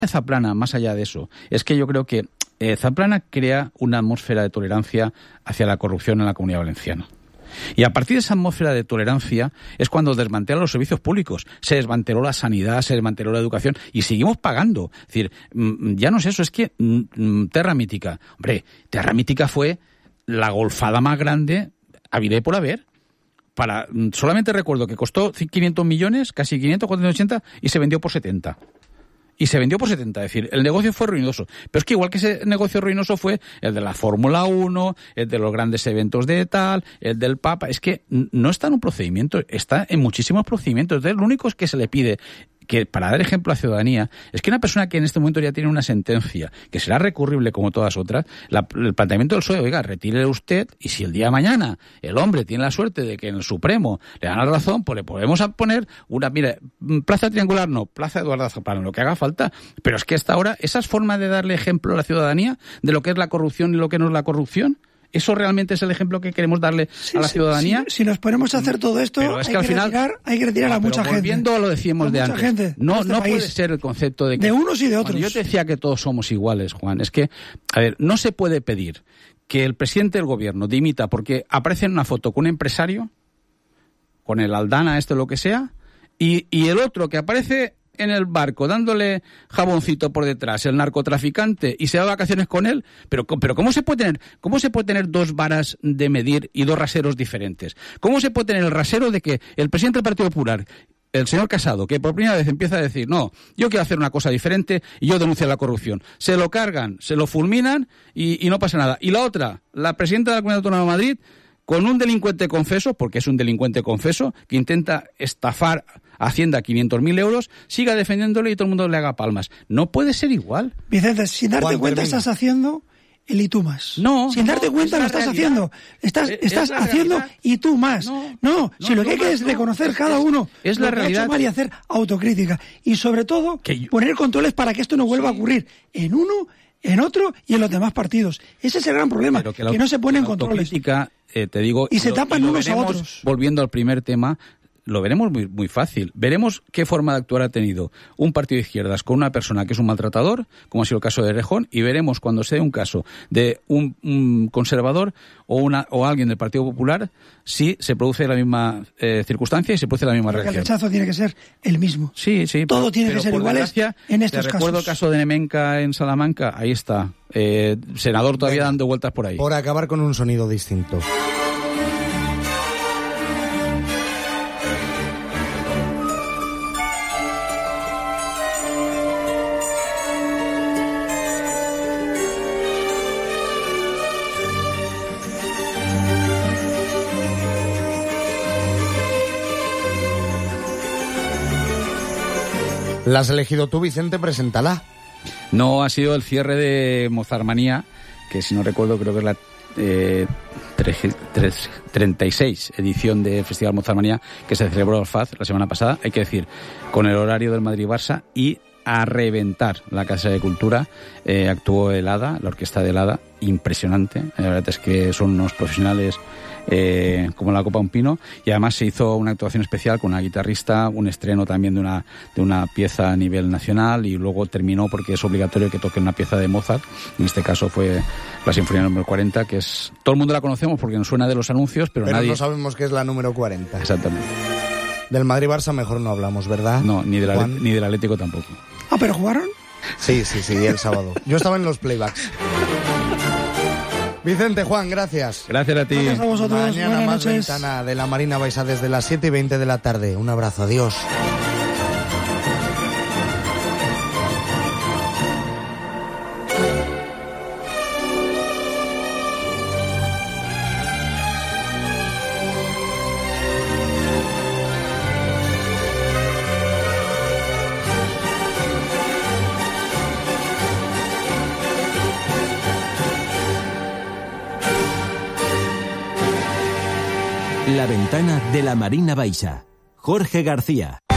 Zaplana, más allá de eso, es que yo creo que Zaplana crea una atmósfera de tolerancia hacia la corrupción en la Comunidad Valenciana. Y a partir de esa atmósfera de tolerancia es cuando desmantela los servicios públicos. Se desmanteló la sanidad, se desmanteló la educación y seguimos pagando. Es decir, ya no es eso, es que Terra Mítica. Hombre, Terra Mítica fue la golfada más grande habida y por haber. Solamente recuerdo que costó 500 millones, casi 500, 480, y se vendió por 70. Es decir, el negocio fue ruinoso. Pero es que igual que ese negocio ruinoso fue el de la Fórmula 1, el de los grandes eventos de tal, el del Papa. Es que no está en un procedimiento, está en muchísimos procedimientos. Entonces, lo único que se le pide, que para dar ejemplo a la ciudadanía, es que una persona que en este momento ya tiene una sentencia, que será recurrible como todas otras, el planteamiento del PSOE, oiga, retírele usted, y si el día de mañana el hombre tiene la suerte de que en el Supremo le dan la razón, pues le podemos poner plaza triangular no, plaza Eduardo Zaplana, lo que haga falta. Pero es que hasta ahora, esas formas de darle ejemplo a la ciudadanía de lo que es la corrupción y lo que no es la corrupción, ¿eso realmente es el ejemplo que queremos darle a la ciudadanía? Si nos ponemos a hacer todo esto, pero es que al final hay que retirar a mucha gente. Volviendo a lo decíamos de antes, no puede ser el concepto de que... De unos y de otros. Yo te decía que todos somos iguales, Juan. Es que, no se puede pedir que el presidente del gobierno dimita porque aparece en una foto con un empresario, con el Aldana, lo que sea, y el otro que aparece en el barco dándole jaboncito por detrás, el narcotraficante, y se va de vacaciones con él, pero ¿cómo se puede tener dos varas de medir y dos raseros diferentes? ¿Cómo se puede tener el rasero de que el presidente del Partido Popular, el señor Casado, que por primera vez empieza a decir, no, yo quiero hacer una cosa diferente y yo denuncio la corrupción, se lo cargan, se lo fulminan y no pasa nada? Y la otra, la presidenta de la Comunidad Autónoma de Madrid, con un delincuente confeso, porque es un delincuente confeso, que intenta estafar a Hacienda 500.000 euros, siga defendiéndole y todo el mundo le haga palmas. No puede ser igual. Vicente, sin darte cuenta estás haciendo el y tú más. No. Sin darte cuenta lo estás haciendo. Estás haciendo realidad. Y tú más. No, si lo que hay que es reconocer cada uno es la realidad. Y hacer autocrítica. Y sobre todo, poner controles para que esto no vuelva a ocurrir en uno, en otro y en los demás partidos. Ese es el gran problema, que no se ponen controles. Te digo, y se tapan unos a otros. Volviendo al primer tema, lo veremos muy, muy fácil. Veremos qué forma de actuar ha tenido un partido de izquierdas con una persona que es un maltratador, como ha sido el caso de Errejón, y veremos cuando se dé un caso de un conservador o alguien del Partido Popular, si se produce la misma circunstancia y se produce la misma reacción. El rechazo tiene que ser el mismo. Sí. Todo tiene que ser iguales en estos casos. Recuerdo el caso de Nemenka en Salamanca, ahí está. Senador todavía dando vueltas por ahí. Por acabar con un sonido distinto. ¿La has elegido tú, Vicente? Preséntala. No, ha sido el cierre de Mozartmanía, que si no recuerdo creo que es la 36 edición de Festival Mozartmanía, que se celebró en Alfaz la semana pasada, hay que decir, con el horario del Madrid-Barça, y a reventar la Casa de Cultura. Actuó el Hada, la orquesta del Hada, impresionante. La verdad es que son unos profesionales como la copa de un pino, y además se hizo una actuación especial con una guitarrista, un estreno también de una pieza a nivel nacional, y luego terminó porque es obligatorio que toque una pieza de Mozart. En este caso fue la Sinfonía número 40, que es, todo el mundo la conocemos porque nos suena de los anuncios, pero nadie... no sabemos qué es la número 40. Exactamente. Del Madrid-Barça mejor no hablamos, ¿verdad? No, ni del Atlético tampoco. Ah, ¿pero jugaron? Sí, el sábado. Yo estaba en los playbacks. Vicente, Juan, gracias. Gracias a ti. Gracias a vosotros. Mañana Buenas más noches. Ventana de la Marina Baixa desde las 7:20 de la tarde. Un abrazo, adiós. La ventana de la Marina Baixa. Jorge García.